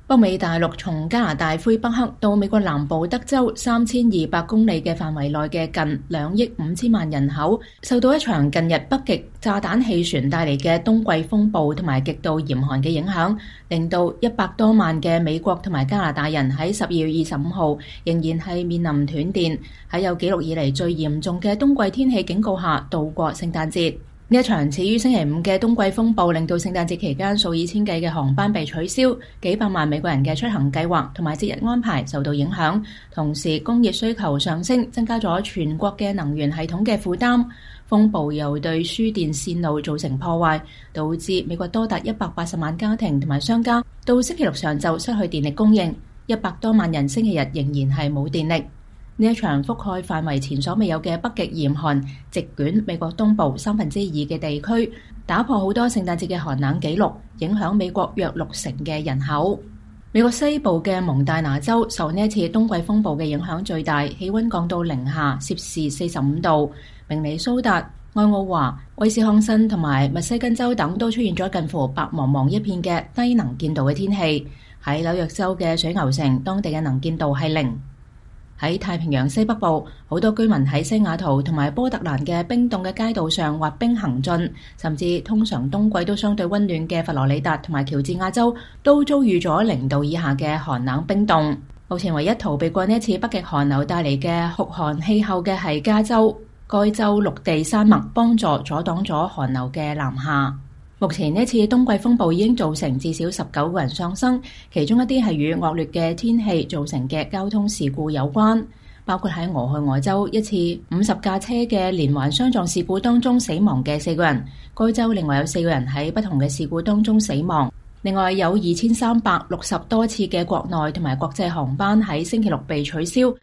北美大陸從加拿大魁北克到美國南部德州3200公里嘅範圍內嘅近2億5千萬人口，受到一場近日北極炸彈氣旋帶嚟嘅冬季風暴同埋極度嚴寒嘅影響，令到100多萬嘅美國同埋加拿大人喺12月25號仍然係面臨斷電，喺有紀錄以嚟最嚴重嘅冬季天氣警告下度過聖誕節。呢一場始於星期五嘅冬季風暴，令到聖誕節期間數以千計嘅航班被取消，幾百萬美國人嘅出行計劃同埋節日安排受到影響。同時，工業需求上升，增加咗全國嘅能源系統嘅負擔。風暴又對輸電線路造成破壞，導致美國多達180萬家庭同埋商家到星期六上晝失去電力供應，100多萬人星期日仍然係冇電力。呢一場覆蓋範圍前所未有嘅北極嚴寒，席捲美國東部2/3嘅地區，打破好多聖誕節嘅寒冷紀錄，影響美國約60%嘅人口。美國西部嘅蒙大拿州受呢一次冬季風暴嘅影響最大，氣溫降到零下攝氏45度。明尼蘇達、愛奧華、威斯康辛同埋密西根州等都出現咗近乎白茫茫一片嘅低能見度嘅天氣。喺紐約州嘅水牛城，當地嘅能見度係0。喺太平洋西北部，好多居民喺西雅圖同埋波特蘭嘅冰凍嘅街道上滑冰行進，甚至通常冬季都相對溫暖嘅佛羅里達同埋喬治亞州都遭遇咗0度以下嘅寒冷冰凍。目前唯一逃避過呢一次北極寒流帶嚟嘅酷寒氣候嘅係加州，該州陸地山脈幫助阻擋咗寒流嘅南下。目前呢次冬季風暴已經造成至少19個人喪生，其中一啲係與惡劣嘅天氣造成嘅交通事故有關，包括喺俄亥俄州一次50架車嘅連環相撞事故當中死亡嘅4個人，該州另外有4個人喺不同嘅事故當中死亡。另外有2360多次嘅國內同埋國際航班喺星期六被取消，